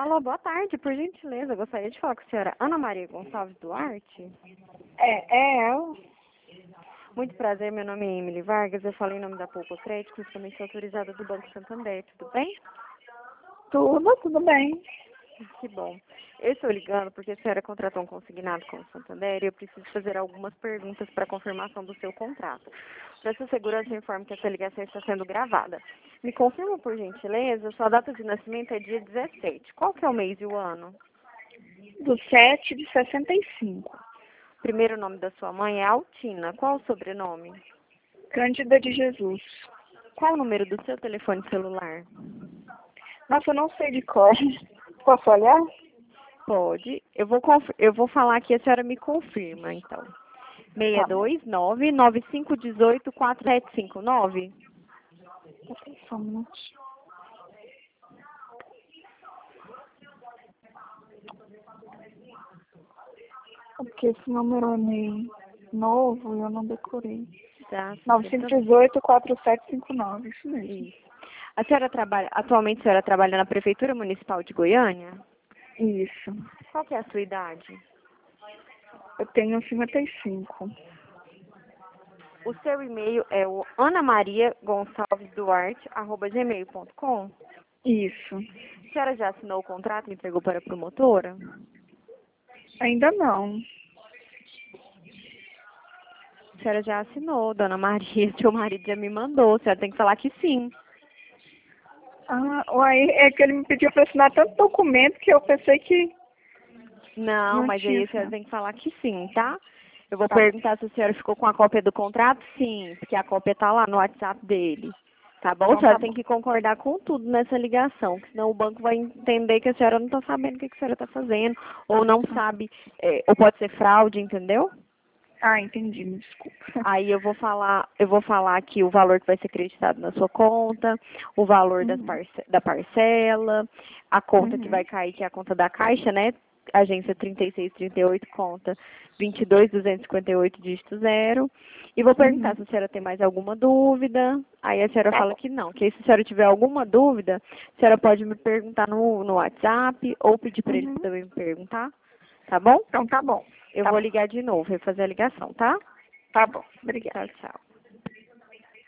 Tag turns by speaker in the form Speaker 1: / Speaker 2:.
Speaker 1: Alô, boa tarde, por gentileza. Gostaria de falar com a senhora Ana Maria Gonçalves Duarte.
Speaker 2: É ela.
Speaker 1: Muito prazer, meu nome é Emily Vargas. Eu falo em nome da Poupa Crédito, eu também sou autorizada do Banco Santander. Tudo bem?
Speaker 2: Tudo bem.
Speaker 1: Que bom. Eu estou ligando porque a senhora contratou um consignado com o Santander e eu preciso fazer algumas perguntas para confirmação do seu contrato. Para sua segurança, eu informo que essa ligação está sendo gravada. Me confirma, por gentileza, sua data de nascimento é dia 17. Qual que é o mês e o ano?
Speaker 2: Do 7 de 65.
Speaker 1: O primeiro nome da sua mãe é Altina. Qual o sobrenome?
Speaker 2: Cândida de Jesus.
Speaker 1: Qual o número do seu telefone celular?
Speaker 2: Nossa, eu não sei de cor. Posso olhar?
Speaker 1: Pode. Eu vou falar aqui, a senhora me confirma, então.
Speaker 2: Tá bom.
Speaker 1: 629-9518-4759.
Speaker 2: Só um minutinho. Porque esse número é meio novo e eu não decorei.
Speaker 1: Tá,
Speaker 2: 9518-4759, isso mesmo.
Speaker 1: isso. Atualmente a senhora trabalha na Prefeitura Municipal de Goiânia?
Speaker 2: Isso.
Speaker 1: Qual que é a sua idade?
Speaker 2: Eu tenho 55.
Speaker 1: O seu e-mail é o anamariagonçalvesduarte@gmail.com.
Speaker 2: Isso.
Speaker 1: A senhora já assinou o contrato e entregou para a promotora?
Speaker 2: Ainda não.
Speaker 1: A senhora já assinou, dona Maria, seu marido já me mandou, a senhora tem que falar que sim.
Speaker 2: Ah, uai, é que ele me pediu para assinar tanto documento que eu pensei que
Speaker 1: Não,
Speaker 2: não
Speaker 1: mas
Speaker 2: tinha
Speaker 1: aí a senhora
Speaker 2: assinado.
Speaker 1: tem que falar que sim, tá? Eu vou
Speaker 2: Tá bom.
Speaker 1: perguntar se a senhora ficou com a cópia do contrato, sim, porque a cópia tá lá no WhatsApp dele. Tá bom? A
Speaker 2: Então tá
Speaker 1: senhora tem
Speaker 2: bom.
Speaker 1: que concordar com tudo nessa ligação, senão o banco vai entender que a senhora não está sabendo o que a senhora está fazendo, ou não sabe, ou pode ser fraude, entendeu?
Speaker 2: Ah, entendi, me desculpa.
Speaker 1: Aí eu vou falar aqui o valor que vai ser acreditado na sua conta, o valor
Speaker 2: Uhum.
Speaker 1: da parcela, a conta que vai
Speaker 2: Uhum.
Speaker 1: cair, que é a conta da Caixa, né? Agência 3638, conta 22.258, dígito 0. E vou perguntar
Speaker 2: Uhum.
Speaker 1: se a senhora tem mais alguma dúvida. Aí a senhora
Speaker 2: Tá
Speaker 1: fala
Speaker 2: bom.
Speaker 1: que não. Que aí, se a senhora tiver alguma dúvida, a senhora pode me perguntar no WhatsApp ou pedir para ele
Speaker 2: Uhum.
Speaker 1: também me perguntar. Tá bom?
Speaker 2: Então tá bom.
Speaker 1: Eu
Speaker 2: Tá
Speaker 1: vou
Speaker 2: bom.
Speaker 1: ligar de novo, refazer a ligação, tá?
Speaker 2: Tá bom. Obrigada.
Speaker 1: Tchau, tchau.